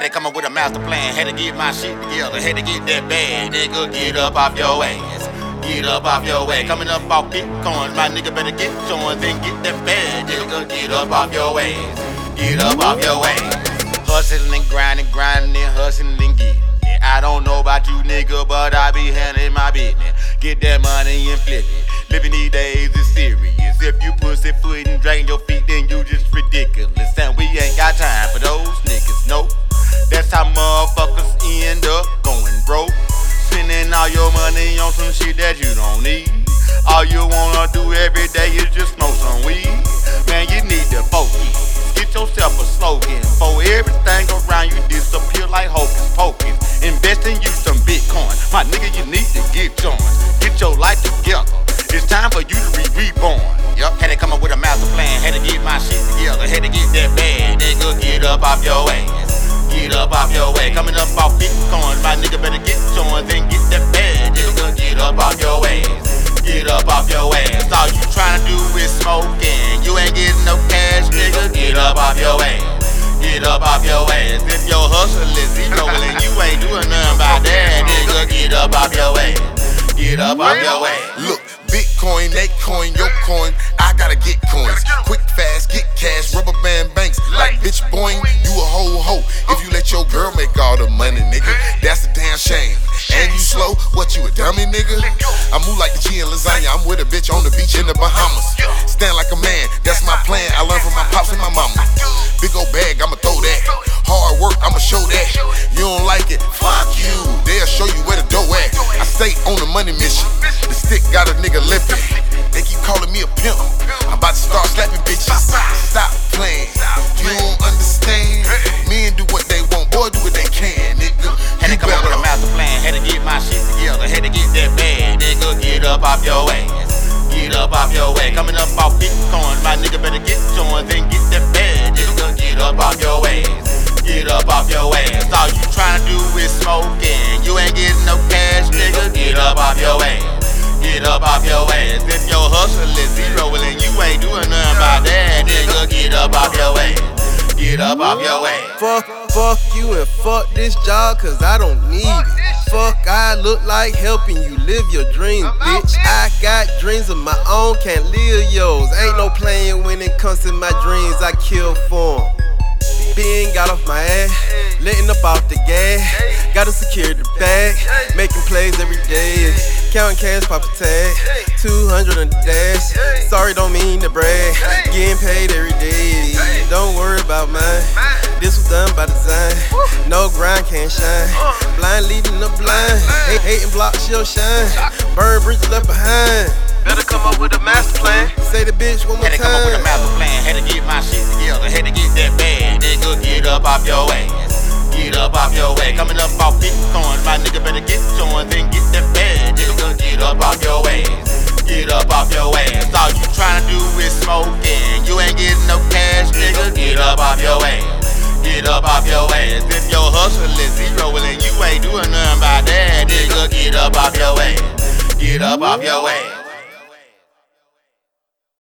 Had to come up with a master plan, had to get my shit together, had to get that bag, nigga, get up off your ass. Get up off your ass. Coming up off Bitcoin, my nigga better get showing, then get that bag, nigga, get up off your ass. Get up off your ass. Hustling and grinding, hustling and getting it. I don't know about you, nigga, but I be handling my business. Get that money and flip it. Living these days is serious. If you pussy foot and dragging your feet, then you just ridiculous. And we ain't got time for those niggas, no. That's how motherfuckers end up going broke. Spending all your money on some shit that you don't need. All you wanna do every day is just smoke some weed. Man, you need to focus. Get yourself a slogan. For everything around you disappear like hocus pocus. Invest in you some Bitcoin. My nigga, you need to get joined. Get your life together. It's time for you to be reborn. Yup, had to come up with a master plan. Had to get my shit together. Had to get that bag. Nigga, get up off your ass. Get up off your ass. Coming up off Bitcoin. My nigga better get joined. Then get that bag. Nigga, get up off your ass. Get up off your ass. All you tryna do is smoking. You ain't getting no cash, nigga. Get up off your ass. Get up off your ass. If your hustle is zero and you ain't doing nothing about that, nigga, get up off your ass. Get up off your ass. Look, Bitcoin, they coin, your coin. I gotta get coins. Quick, fast, get cash, rubber band banks. Like bitch boing, you a hoe. If you let your girl make all the money, nigga, that's a damn shame. And you slow, what you a dummy, nigga? I move like the G in lasagna. I'm with a bitch on the beach in the Bahamas. Stand like a man, that's my plan. I learned from my pops and my mama. Big old bag, I'ma throw that. Hard work, I'ma show that. You don't like it, fuck you. They'll show you where the dough at. I stay on the money mission. The stick got a nigga limping. They keep calling me a pimp. I'm about to start slapping bitches. Stop playing. You don't understand. Men do what they want, boy do what they can, nigga. Had to come up with a master plan. Had to get my shit together. Had to get that bag. Nigga, get up off your ass. Get up off your ass. Coming up off Bitcoin. My nigga better get joined. Then get that bag. Nigga, get up off your ass. Get up off your ass. All you tryna do is smoking. You ain't getting no cash, nigga. Get up off your ass. Get up off your ass. If your hustle is zero and you ain't doing nothing about that, nigga, get up off your ass. Get up off your ass. Fuck you and fuck this job, cause I don't need it. Fuck, I look like helping you live your dreams, bitch. I got dreams of my own, can't live yours. Ain't no playing when it comes to my dreams, I kill for 'em. Being got off my ass, letting up off the gas. Gotta secure the bag, making plays every day. Counting cash, pop a tag, 200 on the dash. Sorry, don't mean to brag. Getting paid every day, don't worry about mine. This was done by design, no grind can't shine. Blind leading the blind, hating blocks your shine. Burn bridges left behind. Better come up with a master plan. Say the bitch one more time. Had to come up with a master plan. Had to get my shit together. Had to get that bag. Nigga, get up off your ass. Get up off your ass. Coming up off Bitcoin. My nigga better get joined. Then get that bag. Nigga, get up off your ass. Get up off your ass. All you tryna do is smoking. You ain't getting no cash, nigga. Get up off your ass. Get up off your ass. If your hustle is zero and you ain't doing nothing about that, nigga, get up off your ass. Get up off your ass.